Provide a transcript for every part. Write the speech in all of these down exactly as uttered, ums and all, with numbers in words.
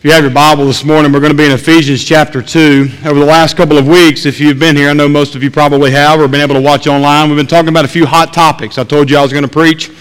If you have your Bible this morning, we're going to be in Ephesians chapter two. Over the last couple of weeks, if you've been here, I know most of you probably have or been able to watch online, we've been talking about a few hot topics. I told you I was going to preach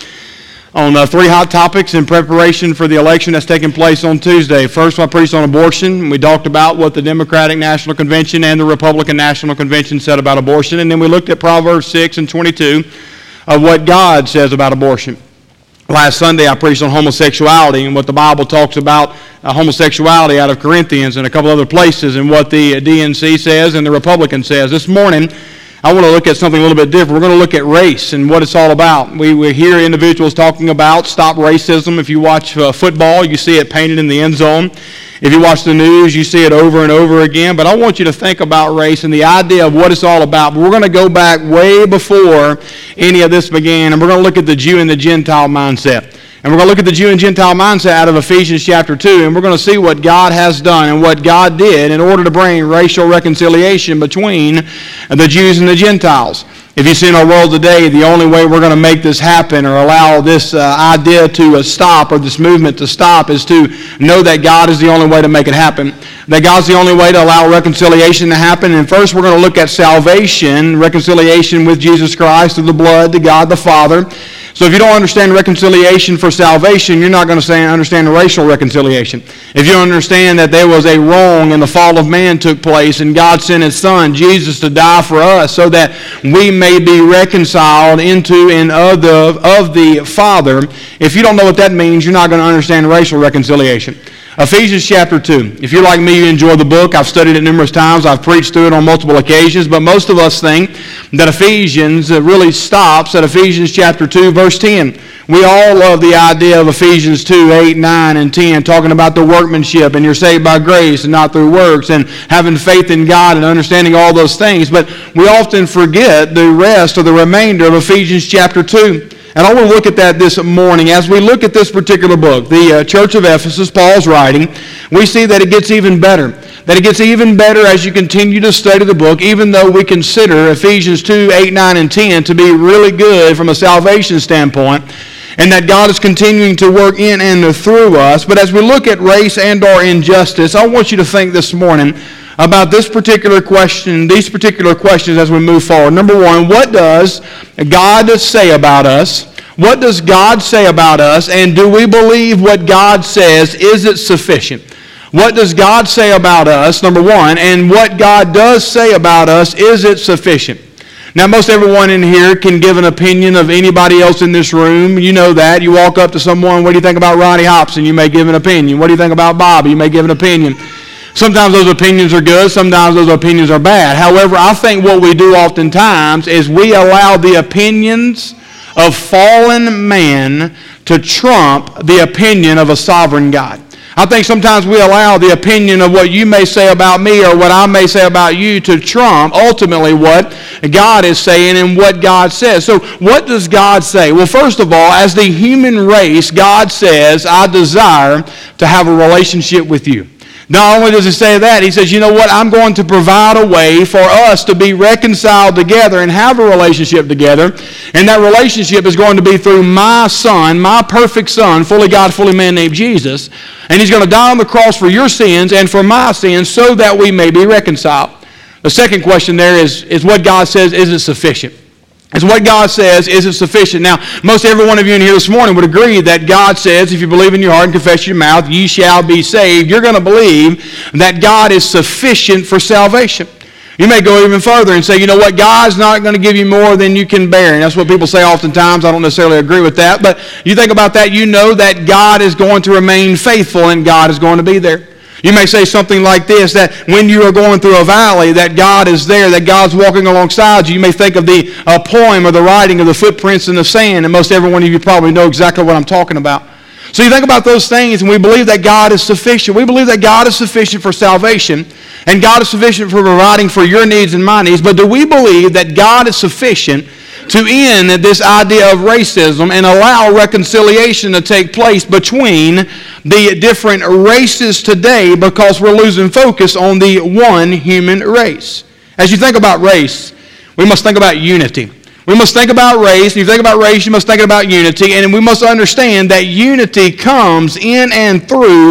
on uh, three hot topics in preparation for the election that's taking place on Tuesday. First, I preached on abortion. We talked about what the Democratic National Convention and the Republican National Convention said about abortion. And then we looked at Proverbs six and twenty-two of what God says about abortion. Last Sunday, I preached on homosexuality and what the Bible talks about uh, homosexuality out of Corinthians and a couple other places, and what the D N C says and the Republican says. This morning, I want to look at something a little bit different. We're going to look at race and what it's all about. We, we hear individuals talking about stop racism. If you watch uh, football, you see it painted in the end zone. If you watch the news, you see it over and over again. But I want you to think about race and the idea of what it's all about. But we're going to go back way before any of this began, and we're going to look at the Jew and the Gentile mindset. And we're going to look at the Jew and Gentile mindset out of Ephesians chapter two, and we're going to see what God has done and what God did in order to bring racial reconciliation between the Jews and the Gentiles. If you see in our world today, the only way we're going to make this happen or allow this uh, idea to uh, stop or this movement to stop is to know that God is the only way to make it happen. That God's the only way to allow reconciliation to happen. And first we're going to look at salvation, reconciliation with Jesus Christ through the blood to God the Father. So if you don't understand reconciliation for salvation, you're not going to say, understand racial reconciliation. If you don't understand that there was a wrong and the fall of man took place and God sent His Son, Jesus, to die for us so that we may be reconciled into and of the, of the Father, if you don't know what that means, you're not going to understand racial reconciliation. Ephesians chapter two. If you're like me, you enjoy the book. I've studied it numerous times. I've preached through it on multiple occasions. But most of us think that Ephesians really stops at Ephesians chapter two, verse ten. We all love the idea of Ephesians two, eight, nine, and ten, talking about the workmanship, and you're saved by grace and not through works, and having faith in God and understanding all those things. But we often forget the rest or the remainder of Ephesians chapter two. And I want to look at that this morning. As we look at this particular book, the uh, Church of Ephesus, Paul's writing, we see that it gets even better. That it gets even better as you continue to study the book, even though we consider Ephesians two, eight, nine, and ten to be really good from a salvation standpoint, and that God is continuing to work in and through us. But as we look at race and or injustice, I want you to think this morning about this particular question, these particular questions as we move forward. Number one, what does God say about us? What does God say about us? And do we believe what God says? Is it sufficient? What does God say about us, number one? And what God does say about us, is it sufficient? Now, most everyone in here can give an opinion of anybody else in this room. You know that. You walk up to someone, what do you think about Ronnie Hobson? You may give an opinion. What do you think about Bobby? You may give an opinion. Sometimes those opinions are good, sometimes those opinions are bad. However, I think what we do oftentimes is we allow the opinions of fallen man to trump the opinion of a sovereign God. I think sometimes we allow the opinion of what you may say about me or what I may say about you to trump ultimately what God is saying and what God says. So what does God say? Well, first of all, as the human race, God says, I desire to have a relationship with you. Not only does He say that, He says, you know what, I'm going to provide a way for us to be reconciled together and have a relationship together. And that relationship is going to be through my Son, my perfect Son, fully God, fully man, named Jesus. And He's going to die on the cross for your sins and for my sins so that we may be reconciled. The second question there is, is what God says, is it sufficient? It's what God says, is it sufficient? Now, most every one of you in here this morning would agree that God says, if you believe in your heart and confess your mouth, ye shall be saved. You're going to believe that God is sufficient for salvation. You may go even further and say, you know what, God's not going to give you more than you can bear. And that's what people say oftentimes. I don't necessarily agree with that. But you think about that, you know that God is going to remain faithful and God is going to be there. You may say something like this, that when you are going through a valley, that God is there, that God's walking alongside you. You may think of the uh, poem or the writing of the footprints in the sand, and most every one of you probably know exactly what I'm talking about. So you think about those things, and we believe that God is sufficient. We believe that God is sufficient for salvation, and God is sufficient for providing for your needs and my needs. But do we believe that God is sufficient to end this idea of racism and allow reconciliation to take place between the different races today, because we're losing focus on the one human race? As you think about race, we must think about unity. We must think about race. If you think about race, you must think about unity. And we must understand that unity comes in and through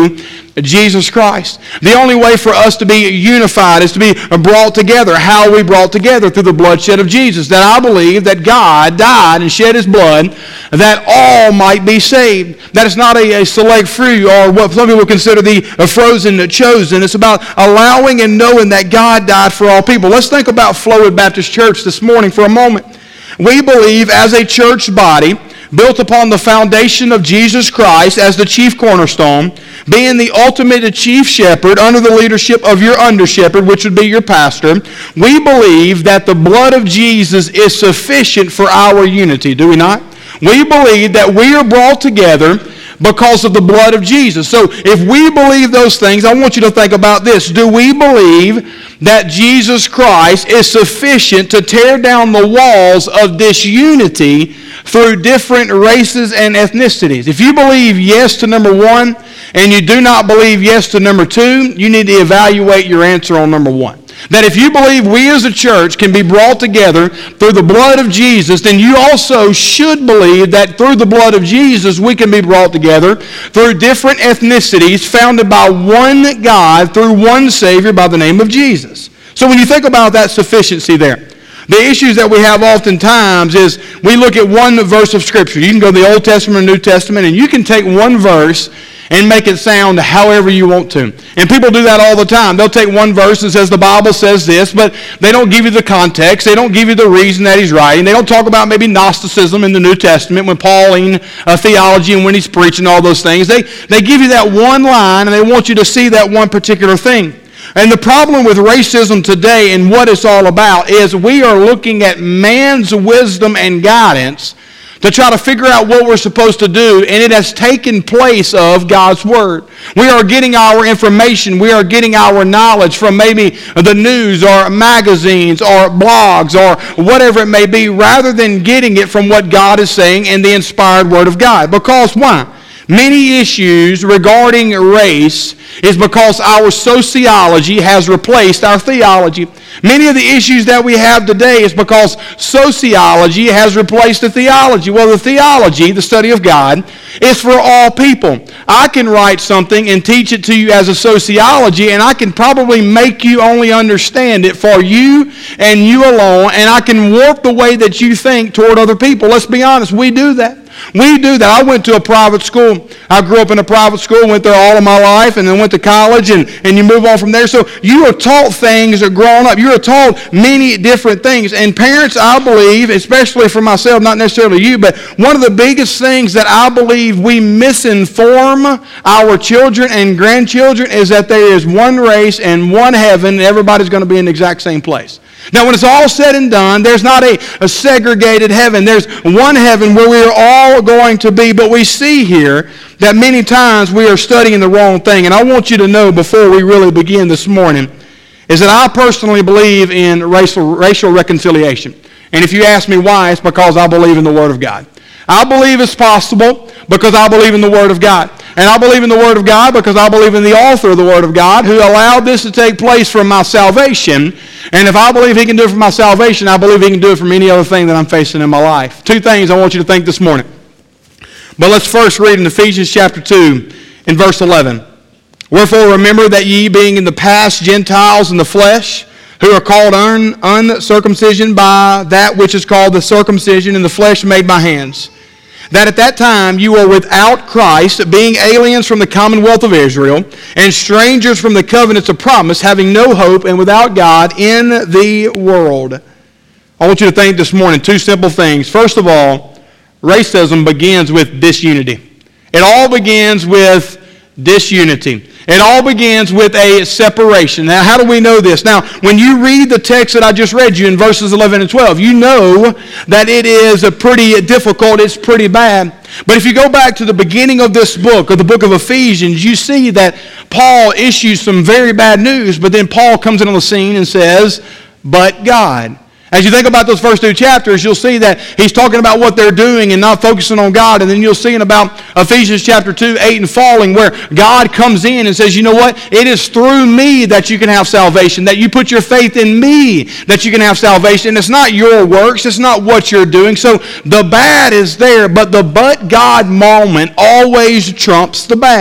Jesus Christ. The only way for us to be unified is to be brought together. How are we brought together? Through the bloodshed of Jesus. That I believe that God died and shed his blood that all might be saved. That it's not a, a select few or what some people consider the frozen chosen. It's about allowing and knowing that God died for all people. Let's think about Flowood Baptist Church this morning for a moment. We believe as a church body built upon the foundation of Jesus Christ as the chief cornerstone, being the ultimate chief shepherd under the leadership of your under shepherd, which would be your pastor, we believe that the blood of Jesus is sufficient for our unity, do we not? We believe that we are brought together because of the blood of Jesus. So if we believe those things, I want you to think about this. Do we believe that Jesus Christ is sufficient to tear down the walls of disunity through different races and ethnicities? If you believe yes to number one and you do not believe yes to number two, you need to evaluate your answer on number one. That if you believe we as a church can be brought together through the blood of Jesus, then you also should believe that through the blood of Jesus we can be brought together through different ethnicities founded by one God through one Savior by the name of Jesus. So when you think about that sufficiency there, the issues that we have oftentimes is we look at one verse of Scripture. You can go to the Old Testament or New Testament and you can take one verse and make it sound however you want to. And people do that all the time. They'll take one verse and says the Bible says this, but they don't give you the context. They don't give you the reason that he's writing. They don't talk about maybe Gnosticism in the New Testament when Pauline uh, theology and when he's preaching all those things. They, they give you that one line and they want you to see that one particular thing. And the problem with racism today and what it's all about is we are looking at man's wisdom and guidance to try to figure out what we're supposed to do, and it has taken place of God's Word. We are getting our information, we are getting our knowledge from maybe the news or magazines or blogs or whatever it may be, rather than getting it from what God is saying in the inspired Word of God. Because why? Many issues regarding race is because our sociology has replaced our theology. Many of the issues that we have today is because sociology has replaced the theology. Well, the theology, the study of God, is for all people. I can write something and teach it to you as a sociology, and I can probably make you only understand it for you and you alone, and I can warp the way that you think toward other people. Let's be honest, we do that. We do that. I went to a private school. I grew up in a private school, went there all of my life, and then went to college, and, and you move on from there. So you are taught things growing up. You are taught many different things. And parents, I believe, especially for myself, not necessarily you, but one of the biggest things that I believe we misinform our children and grandchildren is that there is one race and one heaven, and everybody's going to be in the exact same place. Now, when it's all said and done, there's not a, a segregated heaven. There's one heaven where we are all going to be. But we see here that many times we are studying the wrong thing. And I want you to know before we really begin this morning is that I personally believe in racial, racial reconciliation. And if you ask me why, it's because I believe in the Word of God. I believe it's possible because I believe in the Word of God. And I believe in the Word of God because I believe in the author of the Word of God who allowed this to take place for my salvation. And if I believe he can do it for my salvation, I believe he can do it for any other thing that I'm facing in my life. Two things I want you to think this morning. But let's first read in Ephesians chapter two in verse eleven. Wherefore remember that ye being in the past Gentiles in the flesh, who are called un- uncircumcision by that which is called the circumcision in the flesh made by hands, that at that time you were without Christ, being aliens from the commonwealth of Israel, and strangers from the covenants of promise, having no hope and without God in the world. I want you to think this morning two simple things. First of all, racism begins with disunity. It all begins with disunity. It all begins with a separation. Now, how do we know this? Now, when you read the text that I just read you in verses eleven and twelve, you know that it is a pretty difficult, it's pretty bad. But if you go back to the beginning of this book, of the book of Ephesians, you see that Paul issues some very bad news, but then Paul comes in on the scene and says, but God. As you think about those first two chapters, you'll see that he's talking about what they're doing and not focusing on God. And then you'll see in about Ephesians chapter two, eight and following, where God comes in and says, you know what? It is through me that you can have salvation, that you put your faith in me that you can have salvation. And it's not your works. It's not what you're doing. So the bad is there, but the but God moment always trumps the bad.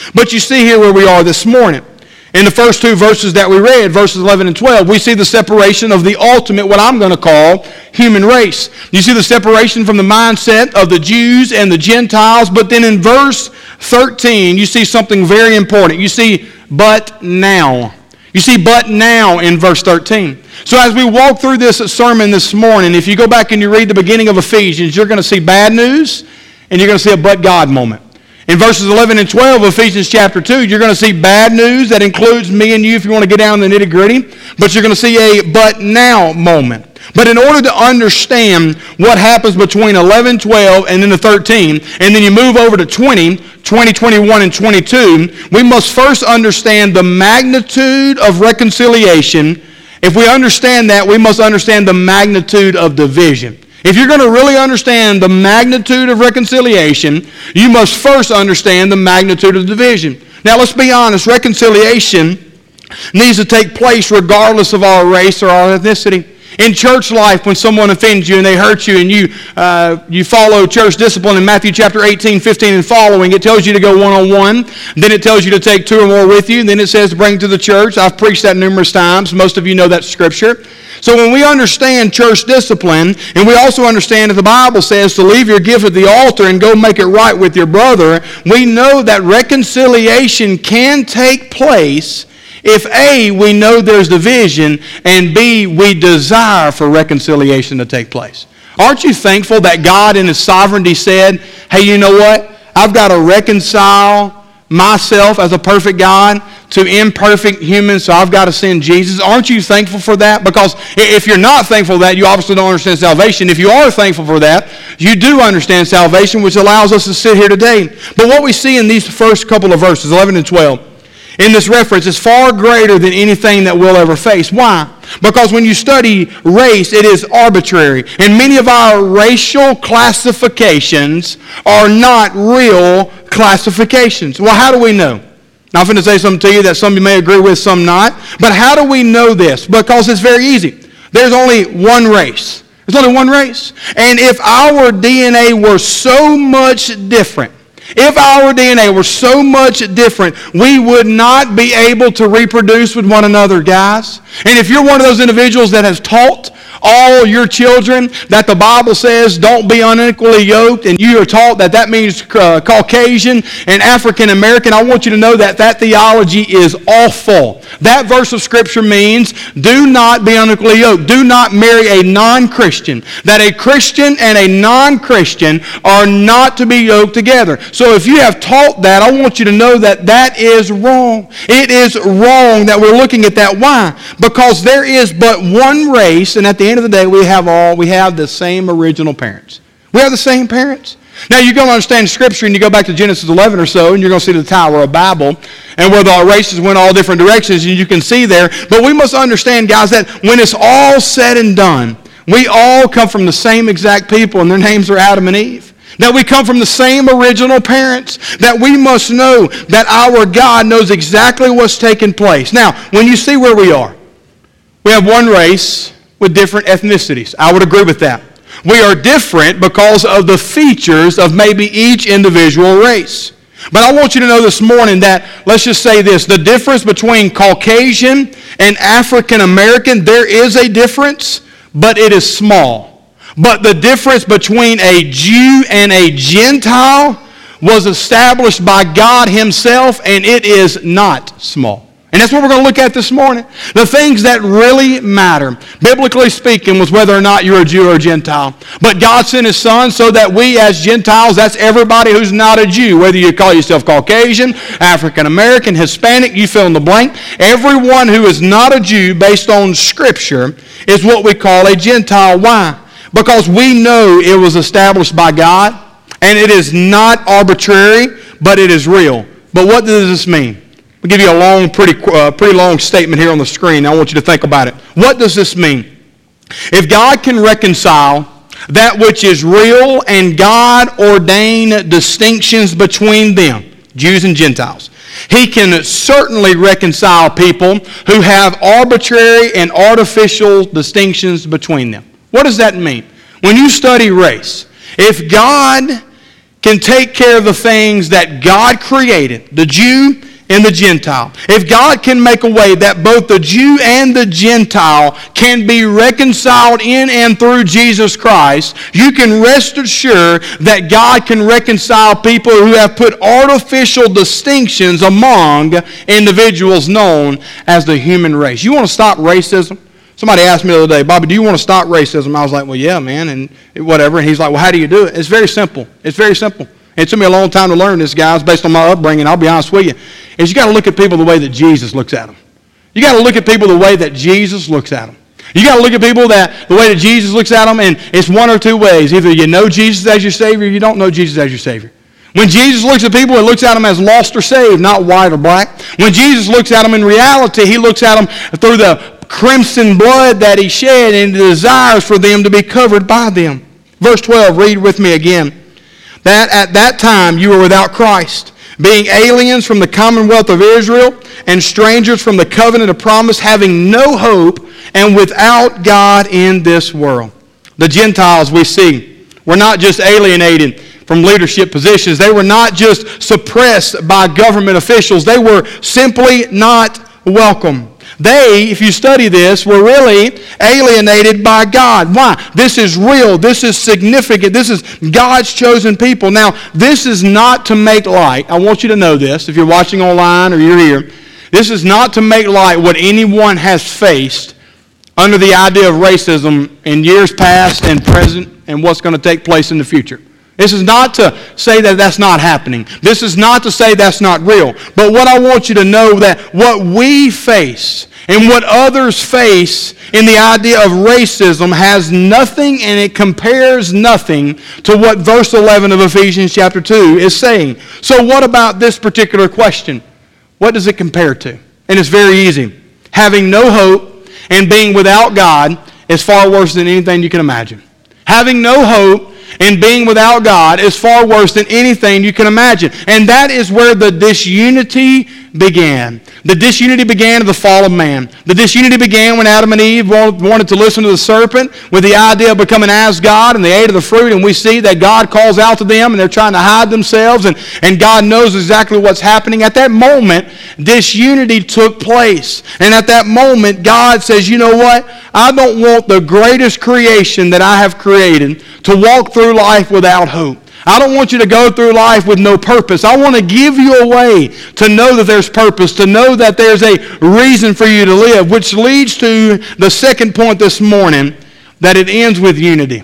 But you see here where we are this morning. In the first two verses that we read, verses eleven and twelve, we see the separation of the ultimate, what I'm going to call, human race. You see the separation from the mindset of the Jews and the Gentiles, but then in verse thirteen, you see something very important. You see, but now. You see, but now in verse thirteen. So as we walk through this sermon this morning, if you go back and you read the beginning of Ephesians, you're going to see bad news and you're going to see a but God moment. In verses eleven and twelve of Ephesians chapter two, you're going to see bad news that includes me and you if you want to get down in the nitty-gritty, but you're going to see a but now moment. But in order to understand what happens between eleven, twelve, and then the thirteen, and then you move over to twenty, twenty, twenty-one, and twenty-two, we must first understand the magnitude of reconciliation. If we understand that, we must understand the magnitude of division. If you're going to really understand the magnitude of reconciliation, you must first understand the magnitude of division. Now, let's be honest. Reconciliation needs to take place regardless of our race or our ethnicity. In church life, when someone offends you and they hurt you and you uh, you follow church discipline in Matthew chapter eighteen, fifteen and following, it tells you to go one-on-one. Then it tells you to take two or more with you. And then it says to bring to the church. I've preached that numerous times. Most of you know that scripture. So when we understand church discipline, and we also understand that the Bible says to leave your gift at the altar and go make it right with your brother, we know that reconciliation can take place if A, we know there's division, and B, we desire for reconciliation to take place. Aren't you thankful that God in His sovereignty said, hey, you know what? I've got to reconcile myself as a perfect God to imperfect humans, so I've got to send Jesus. Aren't you thankful for that? Because if you're not thankful for that, you obviously don't understand salvation. If you are thankful for that, you do understand salvation, which allows us to sit here today. But what we see in these first couple of verses, eleven and twelve, in this reference is far greater than anything that we'll ever face. Why? Because when you study race, it is arbitrary. And many of our racial classifications are not real classifications. Well, how do we know? Now, I'm going to say something to you that some of you may agree with, some not. But how do we know this? Because it's very easy. There's only one race. There's only one race. And if our D N A were so much different, If our D N A were so much different, we would not be able to reproduce with one another, guys. And if you're one of those individuals that has taught all your children that the Bible says don't be unequally yoked, and you are taught that that means uh, Caucasian and African American, I want you to know that that theology is awful. That verse of Scripture means do not be unequally yoked. Do not marry a non-Christian. That a Christian and a non-Christian are not to be yoked together. So if you have taught that, I want you to know that that is wrong. It is wrong that we're looking at that. Why? Because there is but one race, and at the end of the day, we have all, we have the same original parents. We have the same parents. Now, you're going to understand Scripture, and you go back to Genesis eleven or so, and you're going to see the Tower of Babel, and where the races went all different directions, and you can see there. But we must understand, guys, that when it's all said and done, we all come from the same exact people, and their names are Adam and Eve. That we come from the same original parents. That we must know that our God knows exactly what's taking place. Now, when you see where we are, we have one race with different ethnicities. I would agree with that. We are different because of the features of maybe each individual race. But I want you to know this morning that, let's just say this, the difference between Caucasian and African American, there is a difference, but it is small. But the difference between a Jew and a Gentile was established by God Himself, and it is not small. And that's what we're going to look at this morning. The things that really matter, biblically speaking, was whether or not you're a Jew or a Gentile. But God sent His Son so that we as Gentiles, that's everybody who's not a Jew, whether you call yourself Caucasian, African American, Hispanic, you fill in the blank. Everyone who is not a Jew, based on Scripture, is what we call a Gentile. Why? Because we know it was established by God, and it is not arbitrary, but it is real. But what does this mean? I'll give you a long, pretty, uh, pretty long statement here on the screen. I want you to think about it. What does this mean? If God can reconcile that which is real and God-ordained distinctions between them, Jews and Gentiles, He can certainly reconcile people who have arbitrary and artificial distinctions between them. What does that mean? When you study race, if God can take care of the things that God created, the Jew and the Gentile, if God can make a way that both the Jew and the Gentile can be reconciled in and through Jesus Christ, you can rest assured that God can reconcile people who have put artificial distinctions among individuals known as the human race. You want to stop racism? Somebody asked me the other day, Bobby, do you want to stop racism? I was like, well, yeah, man, and whatever. And he's like, well, how do you do it? It's very simple. It's very simple. It took me a long time to learn this, guys, based on my upbringing. I'll be honest with you. Is you got to look at people the way that Jesus looks at them. You got to look at people the way that Jesus looks at them. You got to look at people that the way that Jesus looks at them, and it's one or two ways. Either you know Jesus as your Savior, or you don't know Jesus as your Savior. When Jesus looks at people, he looks at them as lost or saved, not white or black. When Jesus looks at them in reality, he looks at them through the crimson blood that he shed and desires for them to be covered by them. Verse twelve, read with me again. That at that time you were without Christ, being aliens from the commonwealth of Israel and strangers from the covenant of promise, having no hope and without God in this world. The Gentiles we see were not just alienated from leadership positions. They were not just suppressed by government officials. They were simply not welcome. They, if you study this, were really alienated by God. Why? This is real. This is significant. This is God's chosen people. Now, this is not to make light. I want you to know this. If you're watching online or you're here, this is not to make light what anyone has faced under the idea of racism in years past and present and what's going to take place in the future. This is not to say that that's not happening. This is not to say that's not real. But what I want you to know that what we face and what others face in the idea of racism has nothing, and it compares nothing to what verse eleven of Ephesians chapter two is saying. So what about this particular question? What does it compare to? And it's very easy. Having no hope and being without God is far worse than anything you can imagine. Having no hope and being without God is far worse than anything you can imagine. And that is where the disunity began. The disunity began at the fall of man. The disunity began when Adam and Eve wanted to listen to the serpent with the idea of becoming as God, and they ate of the fruit, and we see that God calls out to them, and they're trying to hide themselves, and, and God knows exactly what's happening. At that moment, disunity took place. And at that moment, God says, you know what? I don't want the greatest creation that I have created to walk through life without hope. I don't want you to go through life with no purpose. I want to give you a way to know that there's purpose, to know that there's a reason for you to live, which leads to the second point this morning, that it ends with unity.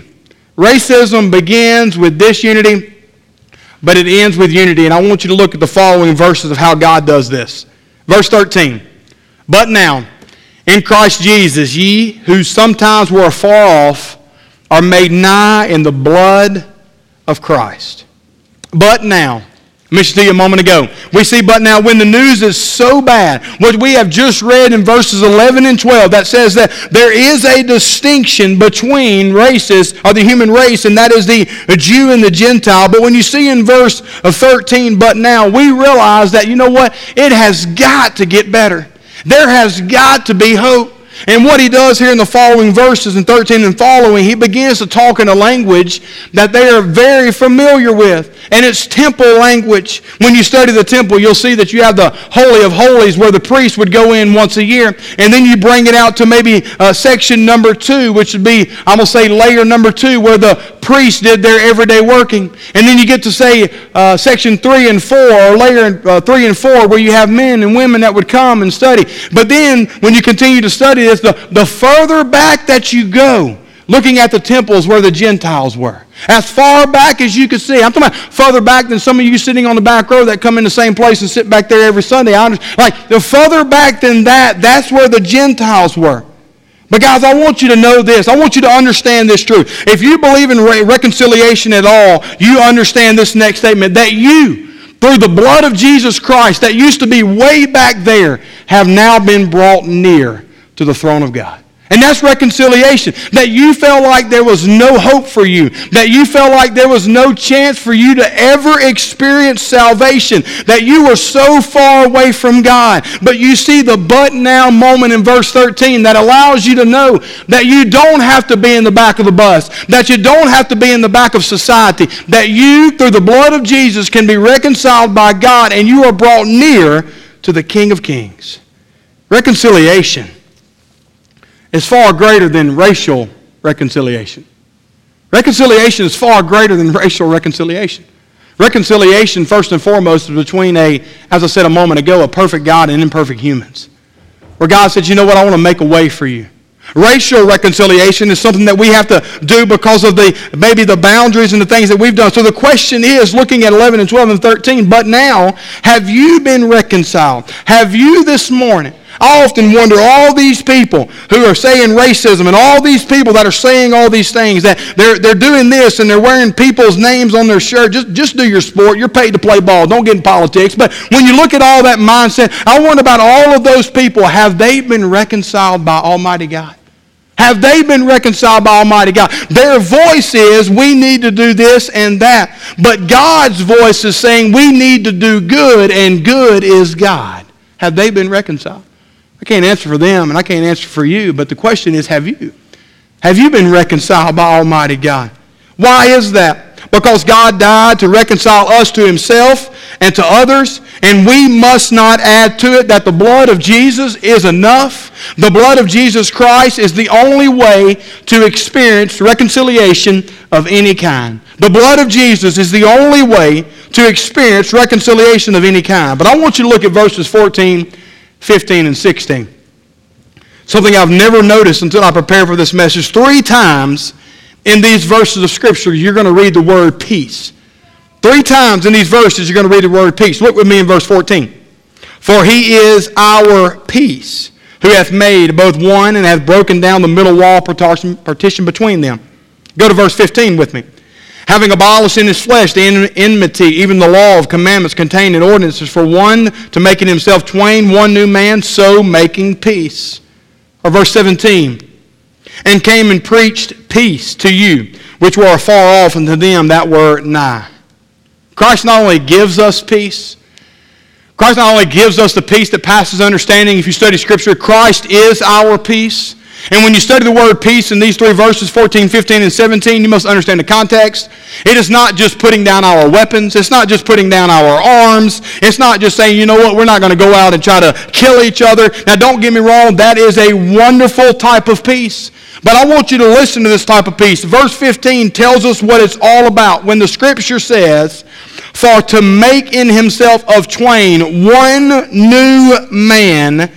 Racism begins with disunity, but it ends with unity. And I want you to look at the following verses of how God does this. Verse thirteen, but now, in Christ Jesus, ye who sometimes were afar off are made nigh in the blood of Christ. But now, I mentioned to you a moment ago, we see but now when the news is so bad, what we have just read in verses eleven and twelve, that says that there is a distinction between races, or the human race, and that is the Jew and the Gentile. But when you see in verse thirteen, but now, we realize that, you know what, it has got to get better. There has got to be hope. And what he does here in the following verses, in thirteen and following, he begins to talk in a language that they are very familiar with. And it's temple language. When you study the temple, you'll see that you have the Holy of Holies where the priest would go in once a year. And then you bring it out to maybe uh, section number two, which would be, I'm going to say layer number two, where the priest did their everyday working. And then you get to say uh, section three and four, or layer uh, three and four, where you have men and women that would come and study. But then when you continue to study this, the, the further back that you go, looking at the temples where the Gentiles were, as far back as you could see. I'm talking about further back than some of you sitting on the back row that come in the same place and sit back there every Sunday. I understand. Like, the further back than that, that's where the Gentiles were. But guys, I want you to know this. I want you to understand this truth. If you believe in re- reconciliation at all, you understand this next statement, that you, through the blood of Jesus Christ, that used to be way back there, have now been brought near to the throne of God. And that's reconciliation. That you felt like there was no hope for you. That you felt like there was no chance for you to ever experience salvation. That you were so far away from God. But you see the but now moment in verse thirteen that allows you to know that you don't have to be in the back of the bus. That you don't have to be in the back of society. That you, through the blood of Jesus, can be reconciled by God and you are brought near to the King of Kings. Reconciliation is far greater than racial reconciliation. Reconciliation is far greater than racial reconciliation. Reconciliation, first and foremost, is between a, as I said a moment ago, a perfect God and imperfect humans. Where God said, you know what, I want to make a way for you. Racial reconciliation is something that we have to do because of the maybe the boundaries and the things that we've done. So the question is, looking at eleven and twelve and thirteen, but now, have you been reconciled? Have you this morning? I often wonder, all these people who are saying racism and all these people that are saying all these things, that they're, they're doing this and they're wearing people's names on their shirt. Just, just do your sport. You're paid to play ball. Don't get in politics. But when you look at all that mindset, I wonder about all of those people. Have they been reconciled by Almighty God? Have they been reconciled by Almighty God? Their voice is, we need to do this and that. But God's voice is saying, we need to do good, and good is God. Have they been reconciled? I can't answer for them, and I can't answer for you, but the question is, have you? Have you been reconciled by Almighty God? Why is that? Because God died to reconcile us to Himself and to others, and we must not add to it that the blood of Jesus is enough. The blood of Jesus Christ is the only way to experience reconciliation of any kind. The blood of Jesus is the only way to experience reconciliation of any kind. But I want you to look at verses fourteen, fifteen, and sixteen. Something I've never noticed until I prepared for this message. Three times in these verses of Scripture, you're going to read the word peace. Three times in these verses, you're going to read the word peace. Look with me in verse fourteen. For He is our peace, who hath made both one and hath broken down the middle wall partition, partition between them. Go to verse fifteen with me. Having abolished in His flesh the enmity, even the law of commandments contained in ordinances, for one to make in himself twain one new man, so making peace. Or verse seventeen. And came and preached peace to you, which were afar off, and to them that were nigh. Christ not only gives us peace, Christ not only gives us the peace that passes understanding. If you study Scripture, Christ is our peace. And when you study the word peace in these three verses, fourteen, fifteen, and seventeen, you must understand the context. It is not just putting down our weapons. It's not just putting down our arms. It's not just saying, you know what, we're not going to go out and try to kill each other. Now, don't get me wrong, that is a wonderful type of peace. But I want you to listen to this type of peace. Verse fifteen tells us what it's all about. When the Scripture says, for to make in Himself of twain one new man,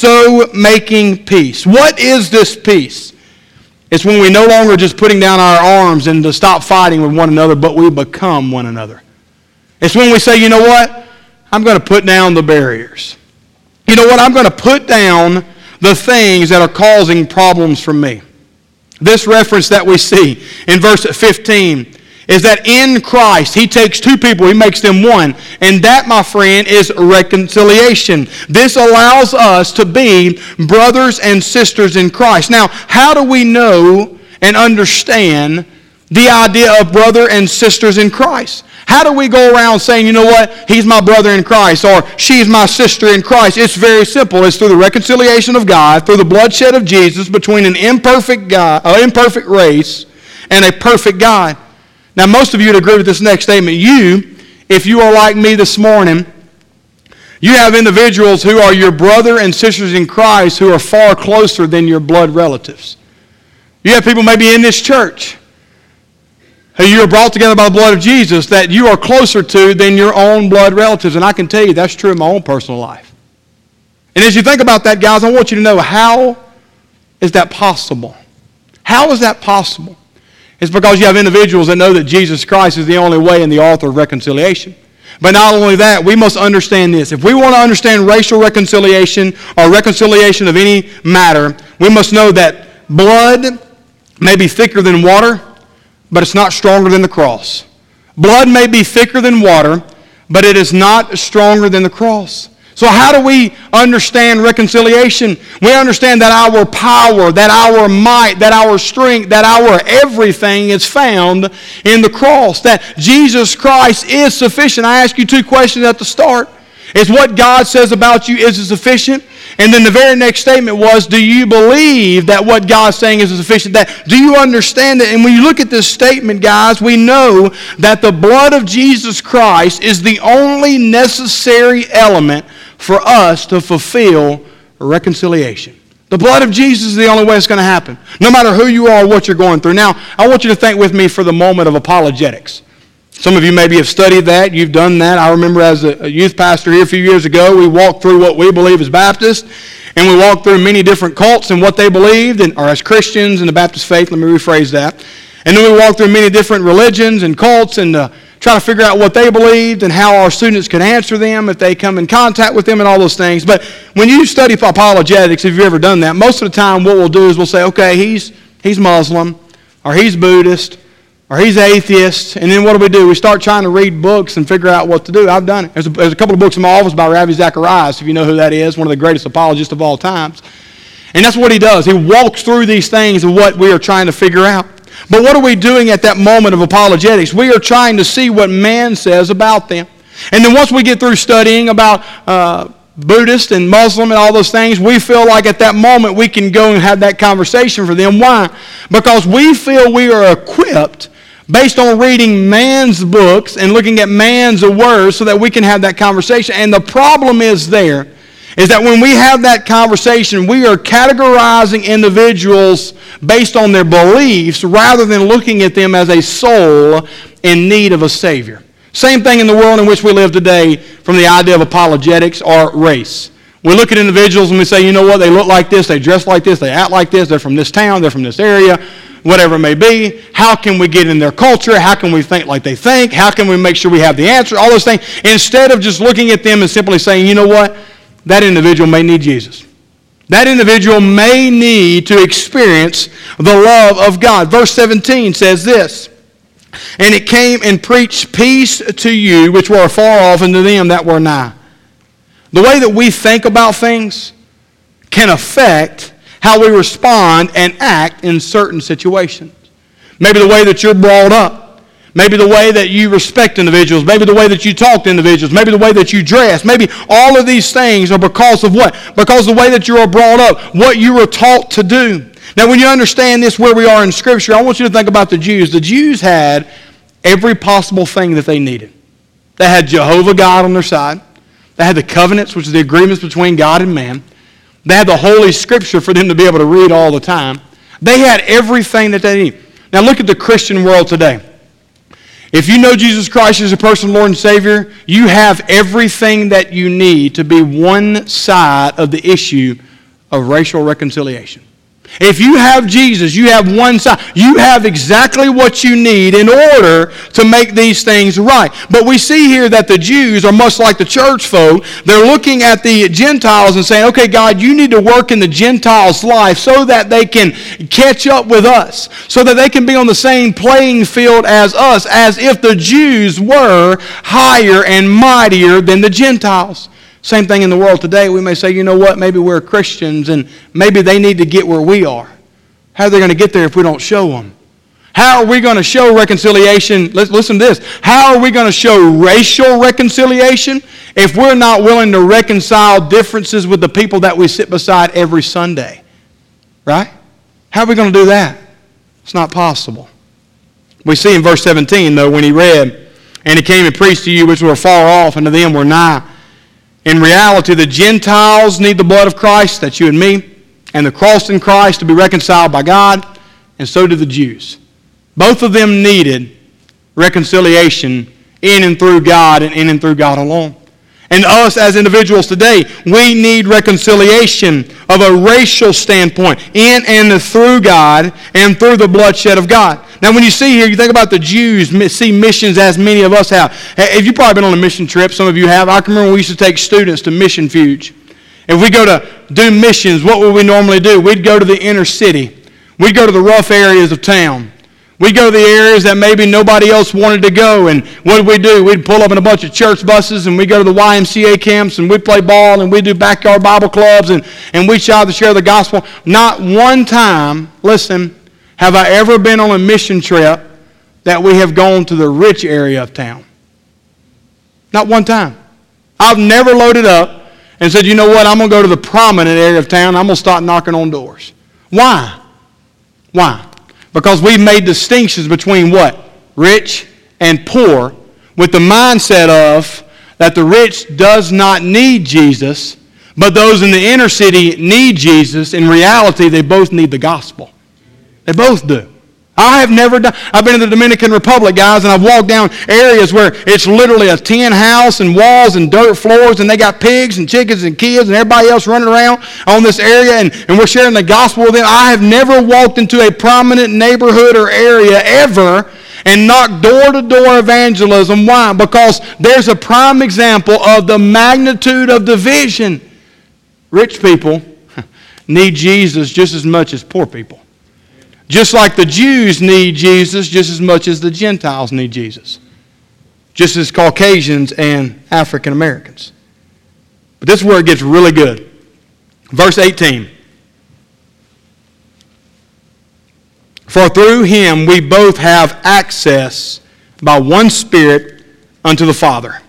so making peace. What is this peace? It's when we no longer just putting down our arms and to stop fighting with one another, but we become one another. It's when we say, you know what? I'm going to put down the barriers. You know what? I'm going to put down the things that are causing problems for me. This reference that we see in verse fifteen is that in Christ, He takes two people, He makes them one. And that, my friend, is reconciliation. This allows us to be brothers and sisters in Christ. Now, how do we know and understand the idea of brother and sisters in Christ? How do we go around saying, you know what, he's my brother in Christ, or she's my sister in Christ? It's very simple. It's through the reconciliation of God, through the bloodshed of Jesus between an imperfect God, an imperfect race and a perfect God. Now, most of you would agree with this next statement. You, if you are like me this morning, you have individuals who are your brother and sisters in Christ who are far closer than your blood relatives. You have people maybe in this church who you are brought together by the blood of Jesus that you are closer to than your own blood relatives. And I can tell you that's true in my own personal life. And as you think about that, guys, I want you to know, how is that possible? How is that possible? It's because you have individuals that know that Jesus Christ is the only way and the author of reconciliation. But not only that, we must understand this. If we want to understand racial reconciliation or reconciliation of any matter, we must know that blood may be thicker than water, but it's not stronger than the cross. Blood may be thicker than water, but it is not stronger than the cross. So how do we understand reconciliation? We understand that our power, that our might, that our strength, that our everything is found in the cross. That Jesus Christ is sufficient. I ask you two questions at the start. Is what God says about you, is it sufficient? And then the very next statement was, do you believe that what God's saying is sufficient? That, do you understand it? And when you look at this statement, guys, we know that the blood of Jesus Christ is the only necessary element for us to fulfill reconciliation. The blood of Jesus is the only way it's going to happen, no matter who you are or what you're going through. Now, I want you to think with me for the moment of apologetics. Some of you maybe have studied that. You've done that. I remember as a youth pastor here a few years ago, we walked through what we believe as Baptists, and we walked through many different cults and what they believed, and, or as Christians in the Baptist faith, let me rephrase that. And then we walked through many different religions and cults and uh, try to figure out what they believed and how our students could answer them if they come in contact with them and all those things. But when you study apologetics, if you've ever done that, most of the time what we'll do is we'll say, okay, he's, he's Muslim, or he's Buddhist, or he's atheist, and then what do we do? We start trying to read books and figure out what to do. I've done it. There's a, there's a couple of books in my office by Ravi Zacharias, if you know who that is, one of the greatest apologists of all times. And that's what he does. He walks through these things of what we are trying to figure out. But what are we doing at that moment of apologetics? We are trying to see what man says about them. And then once we get through studying about uh, Buddhist and Muslim and all those things, we feel like at that moment we can go and have that conversation for them. Why? Because we feel we are equipped based on reading man's books and looking at man's words so that we can have that conversation. And the problem is there is that when we have that conversation, we are categorizing individuals based on their beliefs rather than looking at them as a soul in need of a Savior. Same thing in the world in which we live today from the idea of apologetics or race. We look at individuals and we say, you know what, they look like this, they dress like this, they act like this, they're from this town, they're from this area, whatever it may be. How can we get in their culture? How can we think like they think? How can we make sure we have the answer? All those things. Instead of just looking at them and simply saying, you know what? That individual may need Jesus. That individual may need to experience the love of God. Verse seventeen says this, and it came and preached peace to you which were afar off and to them that were nigh. The way that we think about things can affect how we respond and act in certain situations. Maybe the way that you're brought up. Maybe the way that you respect individuals. Maybe the way that you talk to individuals. Maybe the way that you dress. Maybe all of these things are because of what? Because of the way that you are brought up. What you were taught to do. Now when you understand this where we are in Scripture, I want you to think about the Jews. The Jews had every possible thing that they needed. They had Jehovah God on their side. They had the covenants, which is the agreements between God and man. They had the Holy Scripture for them to be able to read all the time. They had everything that they need. Now look at the Christian world today. If you know Jesus Christ as your personal Lord and Savior, you have everything that you need to be one side of the issue of racial reconciliation. If you have Jesus, you have one side. You have exactly what you need in order to make these things right. But we see here that the Jews are much like the church folk. They're looking at the Gentiles and saying, okay, God, you need to work in the Gentiles' life so that they can catch up with us, so that they can be on the same playing field as us, as if the Jews were higher and mightier than the Gentiles. Same thing in the world today. We may say, you know what, maybe we're Christians and maybe they need to get where we are. How are they going to get there if we don't show them? How are we going to show reconciliation? Listen to this. How are we going to show racial reconciliation if we're not willing to reconcile differences with the people that we sit beside every Sunday? Right? How are we going to do that? It's not possible. We see in verse seventeen, though, when he read, and he came and preached to you which were far off, and to them were nigh. In reality, the Gentiles need the blood of Christ, that's you and me, and the cross in Christ to be reconciled by God, and so did the Jews. Both of them needed reconciliation in and through God and in and through God alone. And us as individuals today, we need reconciliation of a racial standpoint in and through God and through the bloodshed of God. Now when you see here, you think about the Jews see missions as many of us have. If you've probably been on a mission trip, some of you have. I can remember when we used to take students to Mission Fuge. If we go to do missions, what would we normally do? We'd go to the inner city. We'd go to the rough areas of town. We'd go to the areas that maybe nobody else wanted to go, and what did we do? We'd pull up in a bunch of church buses, and we'd go to the Y M C A camps, and we'd play ball, and we'd do backyard Bible clubs, and, and we'd shout to share the gospel. Not one time, listen, have I ever been on a mission trip that we have gone to the rich area of town. Not one time. I've never loaded up and said, you know what, I'm going to go to the prominent area of town, I'm going to start knocking on doors. Why? Why? Because we've made distinctions between what? Rich and poor, with the mindset of that the rich does not need Jesus, but those in the inner city need Jesus. In reality, they both need the gospel. They both do. I have never done, I've been in the Dominican Republic, guys, and I've walked down areas where it's literally a tin house and walls and dirt floors, and they got pigs and chickens and kids and everybody else running around on this area, and, and we're sharing the gospel with them. I have never walked into a prominent neighborhood or area ever and knocked door-to-door evangelism. Why? Because there's a prime example of the magnitude of division. Rich people need Jesus just as much as poor people. Just like the Jews need Jesus just as much as the Gentiles need Jesus. Just as Caucasians and African Americans. But this is where it gets really good. Verse eighteen. For through him we both have access by one Spirit unto the Father.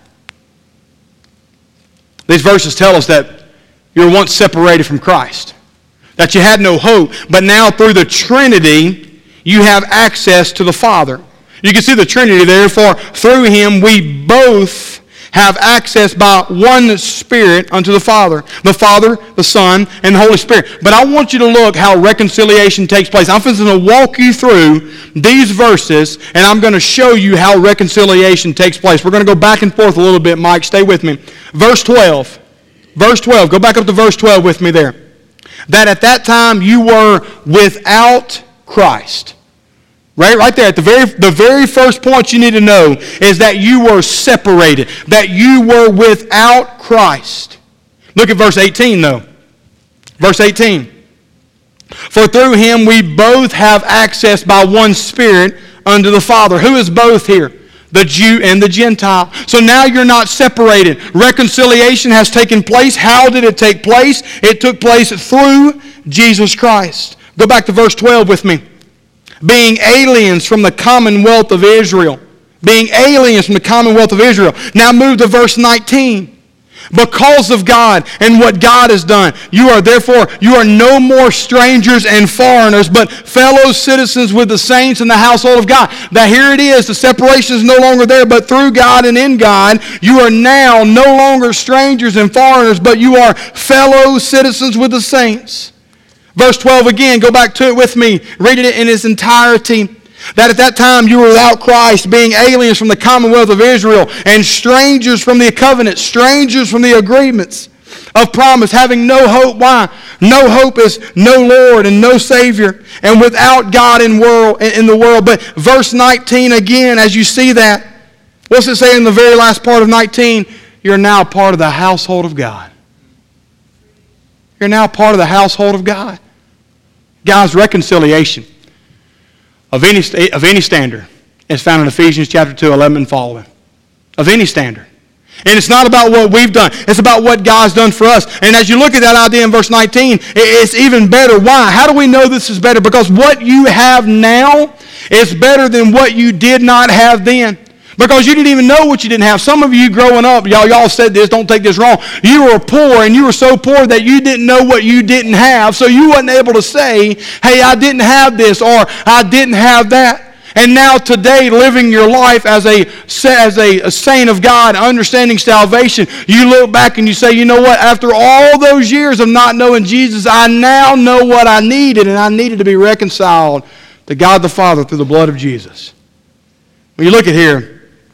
These verses tell us that you were once separated from Christ. That you had no hope, but now through the Trinity, you have access to the Father. You can see the Trinity there, for through him we both have access by one Spirit unto the Father. The Father, the Son, and the Holy Spirit. But I want you to look how reconciliation takes place. I'm going to walk you through these verses, and I'm going to show you how reconciliation takes place. We're going to go back and forth a little bit, Mike. Stay with me. Verse twelve. Verse twelve. Go back up to verse twelve with me there. That at that time you were without Christ. Right, right there at the very, the very first point you need to know is that you were separated. That you were without Christ. Look at verse eighteen though. Verse eighteen. For through him we both have access by one Spirit unto the Father. Who is both here? The Jew and the Gentile. So now you're not separated. Reconciliation has taken place. How did it take place? It took place through Jesus Christ. Go back to verse twelve with me. Being aliens from the commonwealth of Israel. Being aliens from the commonwealth of Israel. Now move to verse nineteen. Because of God and what God has done, you are therefore, you are no more strangers and foreigners, but fellow citizens with the saints in the household of God. That here it is, the separation is no longer there, but through God and in God, you are now no longer strangers and foreigners, but you are fellow citizens with the saints. Verse twelve again, go back to it with me, reading it in its entirety. That at that time you were without Christ, being aliens from the commonwealth of Israel, and strangers from the covenant, strangers from the agreements of promise, having no hope. Why? No hope is no Lord and no Savior, and without God in world in the world. But verse nineteen again, as you see that, what's it say in the very last part of nineteen? You're now part of the household of God. You're now part of the household of God. Guys, reconciliation of any, of any standard is found in Ephesians chapter two, eleven and following. Of any standard. And it's not about what we've done. It's about what God's done for us. And as you look at that idea in verse nineteen, it's even better. Why? How do we know this is better? Because what you have now is better than what you did not have then. Because you didn't even know what you didn't have. Some of you growing up, y'all, y'all said this, don't take this wrong. You were poor, and you were so poor that you didn't know what you didn't have. So you wasn't able to say, hey, I didn't have this, or I didn't have that. And now today, living your life as a, as a, a saint of God, understanding salvation, you look back and you say, you know what? After all those years of not knowing Jesus, I now know what I needed, and I needed to be reconciled to God the Father through the blood of Jesus. When you look at here,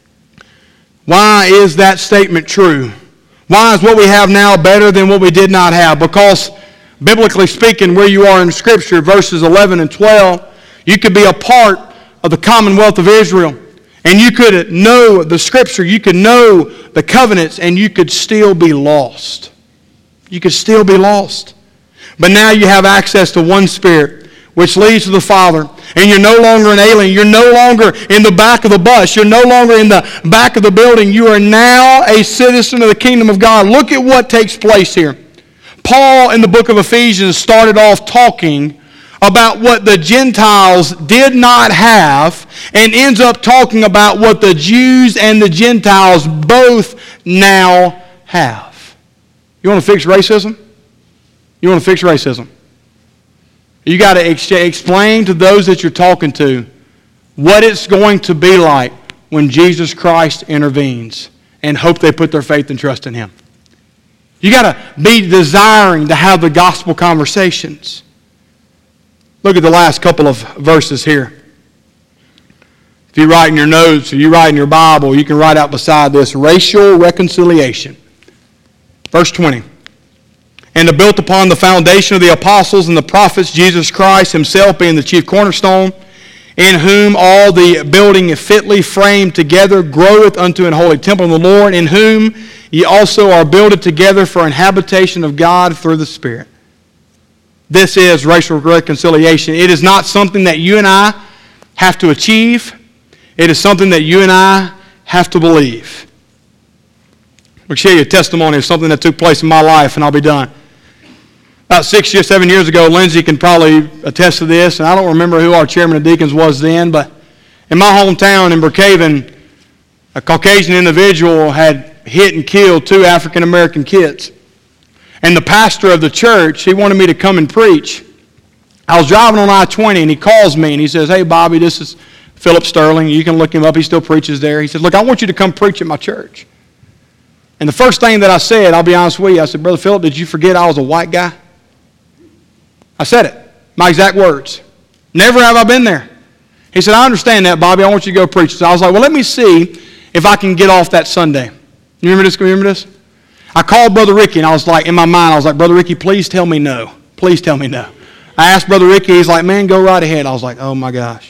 why is that statement true? Why is what we have now better than what we did not have? Because, biblically speaking, where you are in Scripture, verses eleven and twelve, you could be a part of the commonwealth of Israel. And you could know the Scripture, you could know the covenants, and you could still be lost. You could still be lost. But now you have access to one Spirit which leads to the Father. And you're no longer an alien. You're no longer in the back of the bus. You're no longer in the back of the building. You are now a citizen of the kingdom of God. Look at what takes place here. Paul, in the book of Ephesians, started off talking about what the Gentiles did not have, and ends up talking about what the Jews and the Gentiles both now have. You want to fix racism? You want to fix racism? You got to ex- explain to those that you're talking to what it's going to be like when Jesus Christ intervenes, and hope they put their faith and trust in Him. You got to be desiring to have the gospel conversations. Look at the last couple of verses here. If you write in your notes or you write in your Bible, you can write out beside this, racial reconciliation. Verse twenty. And to build upon the foundation of the apostles and the prophets, Jesus Christ Himself being the chief cornerstone, in whom all the building fitly framed together groweth unto an holy temple in the Lord, in whom ye also are builded together for an habitation of God through the Spirit. This is racial reconciliation. It is not something that you and I have to achieve. It is something that you and I have to believe. I'll share you a testimony of something that took place in my life, and I'll be done. About six or seven years ago, Lindsay can probably attest to this, and I don't remember who our chairman of deacons was then, but in my hometown in Brookhaven, a Caucasian individual had hit and killed two African-American kids. And the pastor of the church, he wanted me to come and preach. I was driving on I twenty, and he calls me, and he says, hey, Bobby, this is Philip Sterling. You can look him up. He still preaches there. He says, look, I want you to come preach at my church. And the first thing that I said, I'll be honest with you, I said, Brother Philip, did you forget I was a white guy? I said it. My exact words. Never have I been there. He said, I understand that, Bobby. I want you to go preach. So I was like, well, let me see if I can get off that Sunday. You remember this? Remember this? I called Brother Ricky, and I was like, in my mind, I was like, Brother Ricky, please tell me no. Please tell me no. I asked Brother Ricky, he's like, man, go right ahead. I was like, oh my gosh.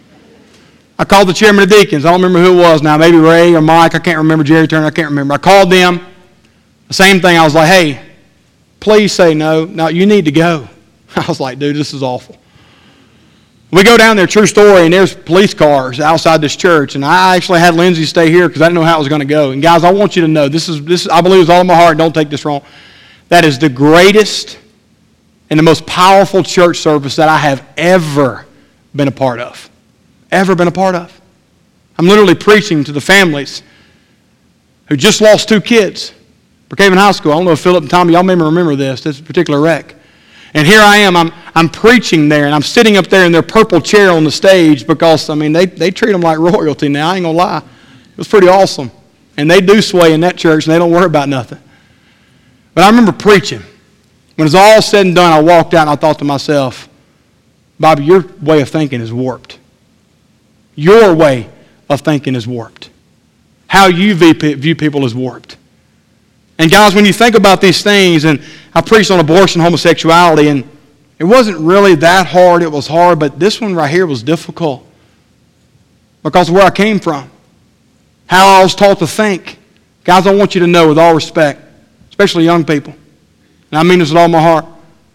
I called the chairman of deacons. I don't remember who it was now. Maybe Ray or Mike. I can't remember. Jerry Turner. I can't remember. I called them. The same thing. I was like, hey, please say no. No, you need to go. I was like, dude, this is awful. We go down there, true story, and there's police cars outside this church, and I actually had Lindsay stay here because I didn't know how it was going to go. And guys, I want you to know, this is, this I believe with all of my heart, don't take this wrong, that is the greatest and the most powerful church service that I have ever been a part of. Ever been a part of. I'm literally preaching to the families who just lost two kids. Brookhaven High School. I don't know if Philip and Tommy, y'all may remember this, this particular wreck. And here I am, I'm, I'm preaching there, and I'm sitting up there in their purple chair on the stage because, I mean, they, they treat them like royalty now. I ain't going to lie. It was pretty awesome. And they do sway in that church, and they don't worry about nothing. But I remember preaching. When it was all said and done, I walked out, and I thought to myself, Bobby, your way of thinking is warped. Your way of thinking is warped. How you view people is warped. And guys, when you think about these things, and I preached on abortion, homosexuality, and it wasn't really that hard. It was hard, but this one right here was difficult because of where I came from, how I was taught to think. Guys, I want you to know with all respect, especially young people, and I mean this with all my heart,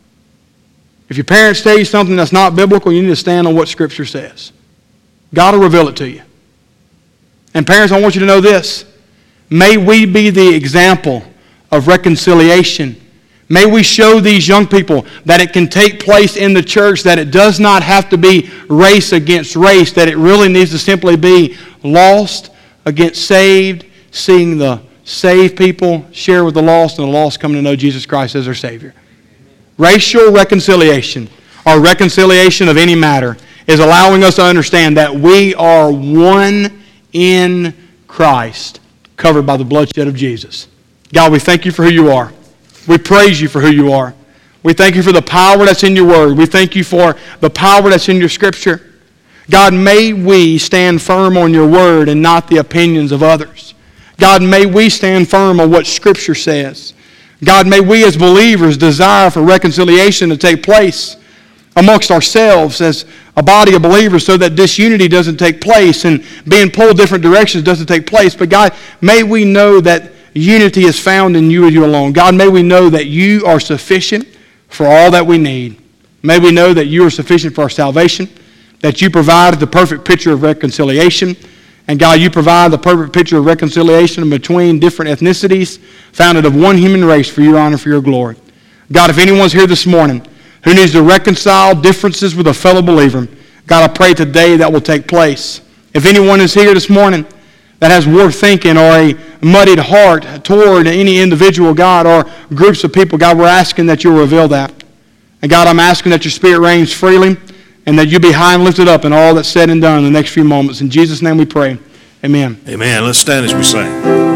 if your parents tell you something that's not biblical, you need to stand on what Scripture says. God will reveal it to you. And parents, I want you to know this. May we be the example of reconciliation. May we show these young people that it can take place in the church, that it does not have to be race against race, that it really needs to simply be lost against saved, seeing the saved people share with the lost, and the lost come to know Jesus Christ as their Savior. Racial reconciliation, or reconciliation of any matter, is allowing us to understand that we are one in Christ, covered by the bloodshed of Jesus. God, we thank you for who you are. We praise you for who you are. We thank you for the power that's in your word. We thank you for the power that's in your Scripture. God, may we stand firm on your word and not the opinions of others. God, may we stand firm on what Scripture says. God, may we as believers desire for reconciliation to take place amongst ourselves as a body of believers so that disunity doesn't take place and being pulled different directions doesn't take place. But God, may we know that unity is found in you and you alone. God, may we know that you are sufficient for all that we need. May we know that you are sufficient for our salvation, that you provided the perfect picture of reconciliation. And God, you provide the perfect picture of reconciliation between different ethnicities, founded of one human race for your honor, for your glory. God, if anyone's here this morning who needs to reconcile differences with a fellow believer, God, I pray today that will take place. If anyone is here this morning that has warped thinking or a muddied heart toward any individual, God, or groups of people, God, we're asking that you'll reveal that. And God, I'm asking that your Spirit reigns freely and that you be high and lifted up in all that's said and done in the next few moments. In Jesus' name we pray. Amen. Amen. Let's stand as we sing.